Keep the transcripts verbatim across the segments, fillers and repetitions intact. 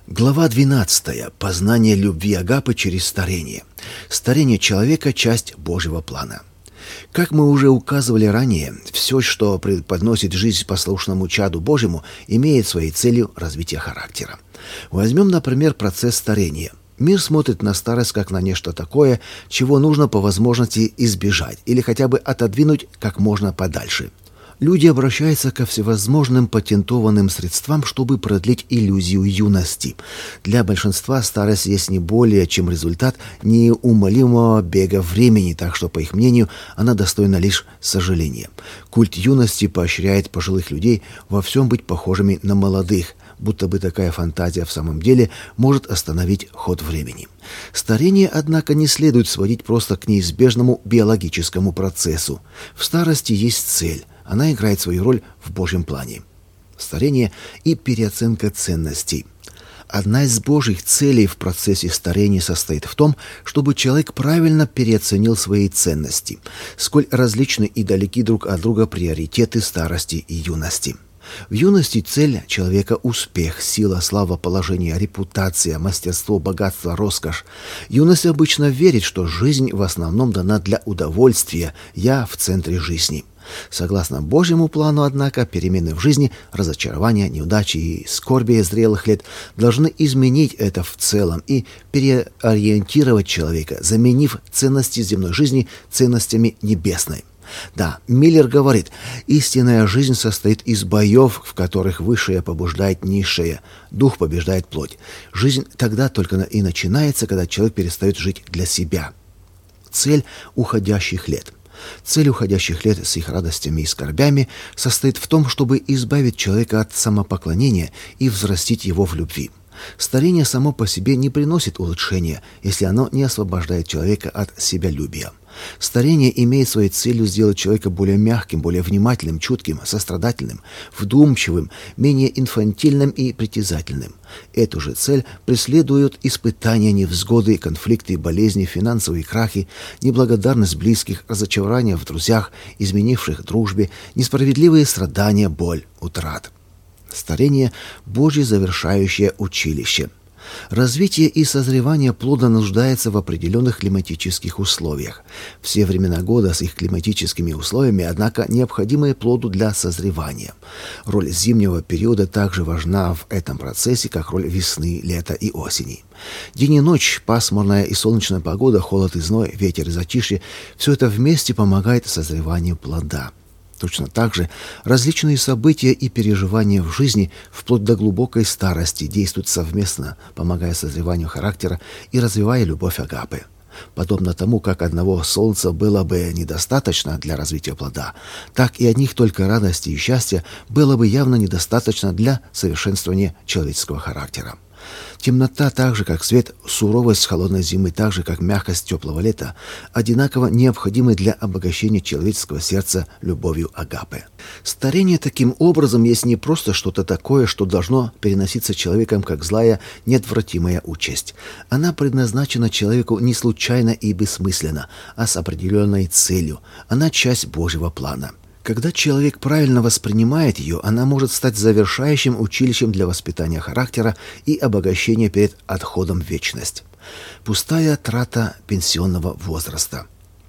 Глава двенадцатая. Познание любви Агапы через старение. Старение человека – часть Божьего плана. Как мы уже указывали ранее, все, что преподносит жизнь послушному чаду Божьему, имеет своей целью развитие характера. Возьмем, например, процесс старения. Мир смотрит на старость как на нечто такое, чего нужно по возможности избежать или хотя бы отодвинуть как можно подальше. Люди обращаются ко всевозможным патентованным средствам, чтобы продлить иллюзию юности. Для большинства старость есть не более чем результат неумолимого бега времени, так что, по их мнению, она достойна лишь сожаления. Культ юности поощряет пожилых людей во всем быть похожими на молодых, будто бы такая фантазия в самом деле может остановить ход времени. Старение, однако, не следует сводить просто к неизбежному биологическому процессу. В старости есть цель. Она играет свою роль в Божьем плане. Старение и переоценка ценностей. Одна из Божьих целей в процессе старения состоит в том, чтобы человек правильно переоценил свои ценности, сколь различны и далеки друг от друга приоритеты старости и юности. В юности цель человека – успех, сила, слава, положение, репутация, мастерство, богатство, роскошь. Юность обычно верит, что жизнь в основном дана для удовольствия, «я» в центре жизни. Согласно Божьему плану, однако, перемены в жизни, разочарования, неудачи и скорби зрелых лет должны изменить это в целом и переориентировать человека, заменив ценности земной жизни ценностями небесной. Да, Миллер говорит, истинная жизнь состоит из боев, в которых высшее побуждает низшее, дух побеждает плоть. Жизнь тогда только и начинается, когда человек перестает жить для себя. Цель уходящих лет. Цель уходящих лет с их радостями и скорбями состоит в том, чтобы избавить человека от самопоклонения и взрастить его в любви. Старение само по себе не приносит улучшения, если оно не освобождает человека от себялюбия. Старение имеет своей целью сделать человека более мягким, более внимательным, чутким, сострадательным, вдумчивым, менее инфантильным и притязательным. Эту же цель преследуют испытания, невзгоды, конфликты, болезни, финансовые крахи, неблагодарность близких, разочарования в друзьях, изменивших дружбе, несправедливые страдания, боль, утрат. Старение – Божье завершающее училище. Развитие и созревание плода нуждается в определенных климатических условиях. Все времена года с их климатическими условиями, однако, необходимы плоду для созревания. Роль зимнего периода также важна в этом процессе, как роль весны, лета и осени. День и ночь, пасмурная и солнечная погода, холод и зной, ветер и затишье – все это вместе помогает созреванию плода. Точно так же различные события и переживания в жизни, вплоть до глубокой старости, действуют совместно, помогая созреванию характера и развивая любовь Агапы. Подобно тому, как одного солнца было бы недостаточно для развития плода, так и одних только радости и счастья было бы явно недостаточно для совершенствования человеческого характера. Темнота, так же как свет, суровость холодной зимы, так же как мягкость теплого лета, одинаково необходимы для обогащения человеческого сердца любовью Агапы. Старение таким образом есть не просто что-то такое, что должно переноситься человеком как злая, неотвратимая участь. Она предназначена человеку не случайно и бессмысленно, а с определенной целью. Она часть Божьего плана. Когда человек правильно воспринимает ее, она может стать завершающим училищем для воспитания характера и обогащения перед отходом в вечность. Пустая трата пенсионного возраста.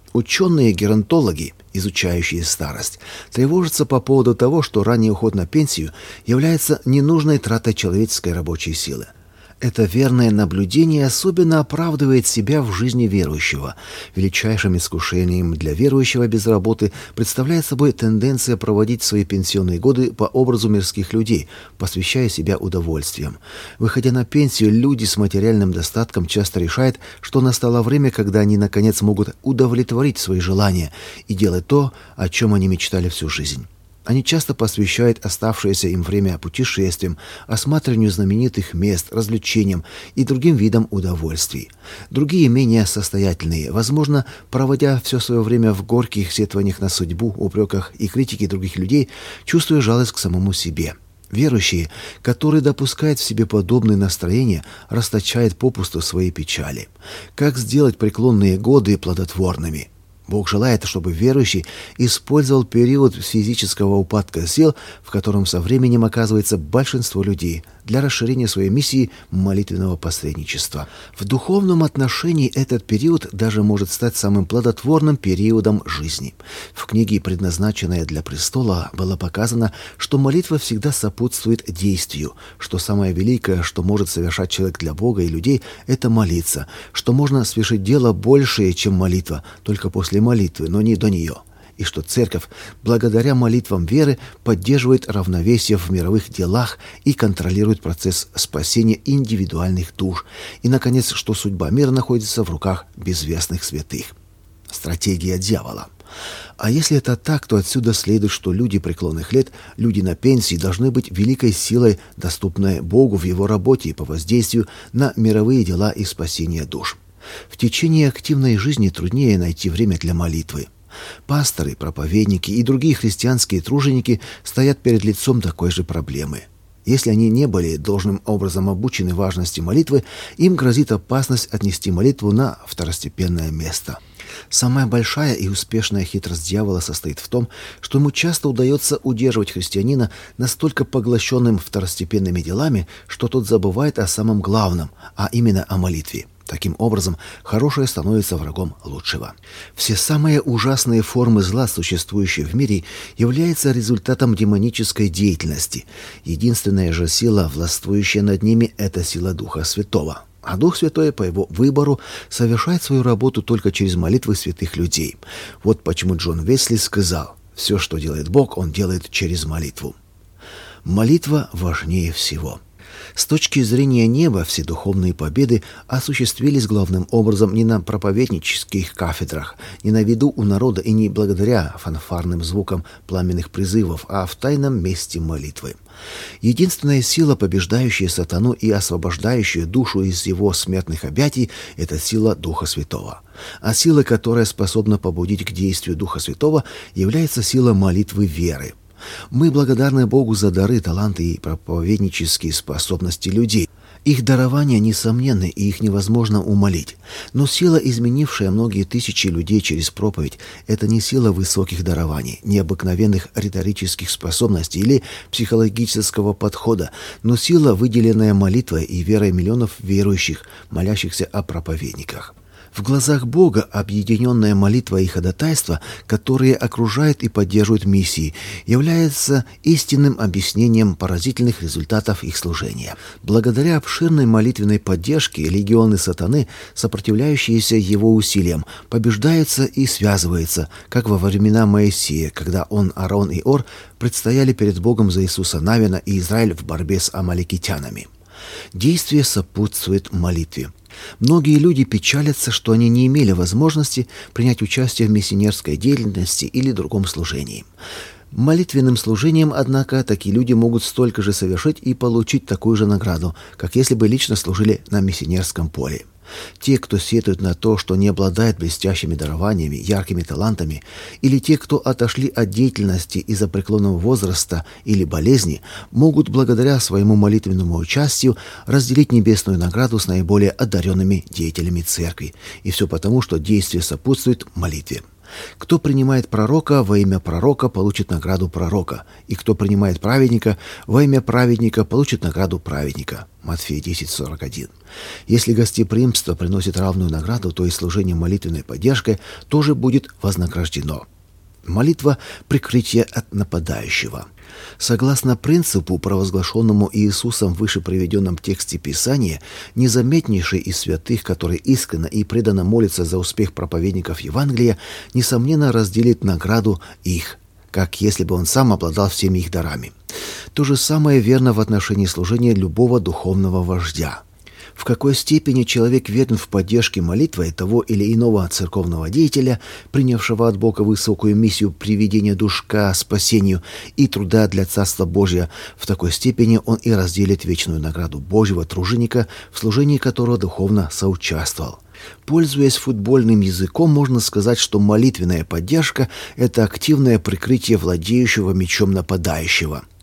Ученые-геронтологи, изучающие старость, тревожатся по поводу того, что ранний уход на пенсию является ненужной тратой человеческой рабочей силы. Это верное наблюдение особенно оправдывает себя в жизни верующего. Величайшим искушением для верующего без работы представляет собой тенденция проводить свои пенсионные годы по образу мирских людей, посвящая себя удовольствиям. Выходя на пенсию, люди с материальным достатком часто решают, что настало время, когда они наконец могут удовлетворить свои желания и делать то, о чем они мечтали всю жизнь. Они часто посвящают оставшееся им время путешествиям, осматриванию знаменитых мест, развлечениям и другим видам удовольствий. Другие, менее состоятельные, возможно, проводя все свое время в горьких сетованиях на судьбу, упреках и критике других людей, чувствуя жалость к самому себе. Верующие, которые допускают в себе подобные настроения, расточают попусту свои печали. Как сделать преклонные годы плодотворными? Бог желает, чтобы верующий использовал период физического упадка сил, в котором со временем оказывается большинство людей, для расширения своей миссии молитвенного посредничества. В духовном отношении этот период даже может стать самым плодотворным периодом жизни. В книге, предназначенной для престола, было показано, что молитва всегда сопутствует действию, что самое великое, что может совершать человек для Бога и людей, это молиться, что можно совершить дело большее, чем молитва, только после молитвы, но не до нее, и что Церковь, благодаря молитвам веры, поддерживает равновесие в мировых делах и контролирует процесс спасения индивидуальных душ, и, наконец, что судьба мира находится в руках безвестных святых. Стратегия дьявола. А если это так, то отсюда следует, что люди преклонных лет, люди на пенсии должны быть великой силой, доступной Богу в его работе и по воздействию на мировые дела и спасение душ. В течение активной жизни труднее найти время для молитвы. Пасторы, проповедники и другие христианские труженики стоят перед лицом такой же проблемы. Если они не были должным образом обучены важности молитвы, им грозит опасность отнести молитву на второстепенное место. Самая большая и успешная хитрость дьявола состоит в том, что ему часто удается удерживать христианина настолько поглощенным второстепенными делами, что тот забывает о самом главном, а именно о молитве. Таким образом, хорошее становится врагом лучшего. Все самые ужасные формы зла, существующие в мире, являются результатом демонической деятельности. Единственная же сила, властвующая над ними, это сила Духа Святого. А Дух Святой по его выбору совершает свою работу только через молитвы святых людей. Вот почему Джон Уэсли сказал: «Все, что делает Бог, Он делает через молитву». Молитва важнее всего. С точки зрения неба все духовные победы осуществились главным образом не на проповеднических кафедрах, не на виду у народа и не благодаря фанфарным звукам пламенных призывов, а в тайном месте молитвы. Единственная сила, побеждающая сатану и освобождающая душу из его смертных объятий, это сила Духа Святого. А сила, которая способна побудить к действию Духа Святого, является сила молитвы веры. Мы благодарны Богу за дары, таланты и проповеднические способности людей. Их дарования несомненны, и их невозможно умолить. Но сила, изменившая многие тысячи людей через проповедь, это не сила высоких дарований, необыкновенных риторических способностей или психологического подхода, но сила, выделенная молитвой и верой миллионов верующих, молящихся о проповедниках. В глазах Бога объединенная молитва и ходатайство, которые окружают и поддерживают миссии, является истинным объяснением поразительных результатов их служения. Благодаря обширной молитвенной поддержке легионы сатаны, сопротивляющиеся его усилиям, побеждаются и связываются, как во времена Моисея, когда он, Аарон и Ор предстояли перед Богом за Иисуса Навина и Израиль в борьбе с амаликитянами. Действие сопутствует молитве. Многие люди печалятся, что они не имели возможности принять участие в миссионерской деятельности или другом служении. Молитвенным служением, однако, такие люди могут столько же совершить и получить такую же награду, как если бы лично служили на миссионерском поле. Те, кто сетует на то, что не обладает блестящими дарованиями, яркими талантами, или те, кто отошли от деятельности из-за преклонного возраста или болезни, могут благодаря своему молитвенному участию разделить небесную награду с наиболее одаренными деятелями церкви. И все потому, что действие сопутствует молитве. Кто принимает пророка во имя пророка, получит награду пророка, и кто принимает праведника во имя праведника, получит награду праведника. Матфея десять сорок один. Если гостеприимство приносит равную награду, то и служение молитвенной поддержкой тоже будет вознаграждено. Молитва – прикрытие от нападающего. Согласно принципу, провозглашенному Иисусом в выше приведенном тексте Писания, незаметнейший из святых, который искренне и преданно молится за успех проповедников Евангелия, несомненно разделит награду их, как если бы он сам обладал всеми их дарами. То же самое верно в отношении служения любого духовного вождя. В какой степени человек верен в поддержке молитвы того или иного церковного деятеля, принявшего от Бога высокую миссию приведения душ к спасению и труда для Царства Божия, в такой степени он и разделит вечную награду Божьего труженика, в служении которого духовно соучаствовал. Пользуясь футбольным языком, можно сказать, что молитвенная поддержка – это активное прикрытие владеющего мечом нападающего.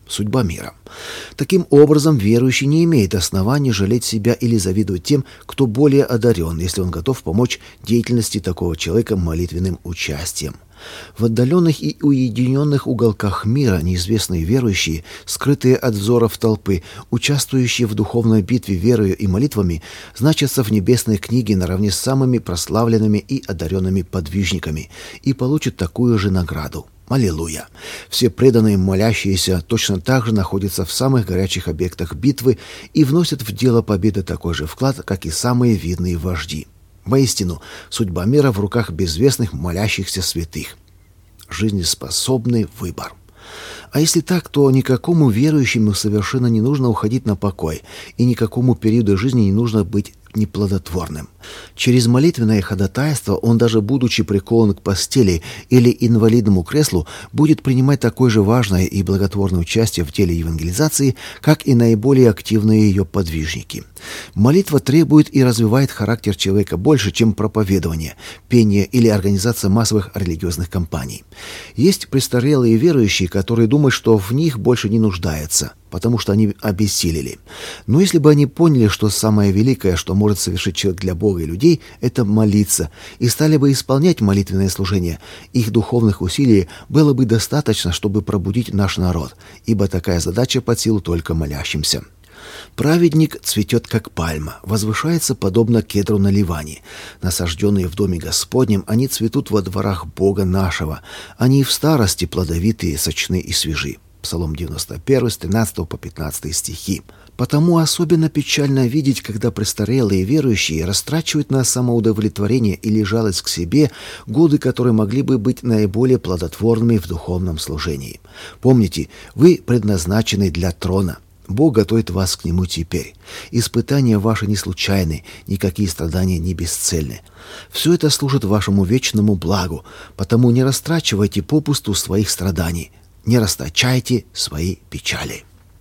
судьба мира. Таким образом, верующий не имеет оснований жалеть себя или завидовать тем, кто более одарен, если он готов помочь деятельности такого человека молитвенным участием. В отдаленных и уединенных уголках мира неизвестные верующие, скрытые от взоров толпы, участвующие в духовной битве верою и молитвами, значатся в небесной книге наравне с самыми прославленными и одаренными подвижниками и получат такую же награду. Аллилуйя! Все преданные молящиеся точно так же находятся в самых горячих объектах битвы и вносят в дело победы такой же вклад, как и самые видные вожди. Воистину, судьба мира в руках безвестных молящихся святых. Жизнеспособный выбор. А если так, то никакому верующему совершенно не нужно уходить на покой, и никакому периоду жизни не нужно быть неплодотворным. Через молитвенное ходатайство он, даже будучи прикован к постели или инвалидному креслу, будет принимать такое же важное и благотворное участие в деле евангелизации, как и наиболее активные ее подвижники. Молитва требует и развивает характер человека больше, чем проповедование, пение или организация массовых религиозных кампаний. Есть престарелые верующие, которые думают, что в них больше не нуждаются, потому что они обессилели. Но если бы они поняли, что самое великое, что может совершить человек для Бога и людей, это молиться, и стали бы исполнять молитвенное служение, их духовных усилий было бы достаточно, чтобы пробудить наш народ, ибо такая задача под силу только молящимся. Праведник цветет, как пальма, возвышается, подобно кедру на Ливане. Насажденные в доме Господнем, они цветут во дворах Бога нашего. Они в старости плодовитые, сочны и свежи. Псалом девяносто один, с тринадцатого по пятнадцатый стихи. Потому особенно печально видеть, когда престарелые верующие растрачивают на самоудовлетворение или жалость к себе годы, которые могли бы быть наиболее плодотворными в духовном служении. Помните, вы предназначены для трона. Бог готовит вас к Нему теперь. Испытания ваши не случайны, никакие страдания не бесцельны. Все это служит вашему вечному благу, потому не растрачивайте попусту своих страданий, не расточайте свои печали.